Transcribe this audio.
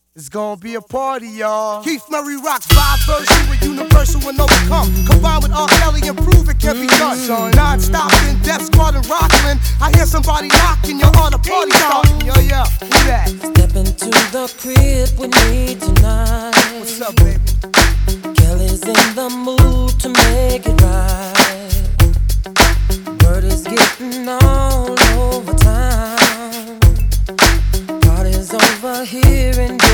It's gonna be a party, y'all. Keith Murray rocks vibe version with universal and overcome. Combined with R. Kelly and prove it can be done. Non-stop in Death Squad and Rockland. I hear somebody knocking, you're on a party starting. Yo, yo, who that? Step into the crib with me tonight. What's up, baby? Kelly's in the mood to make it right. Word is getting all over town. Party's over here in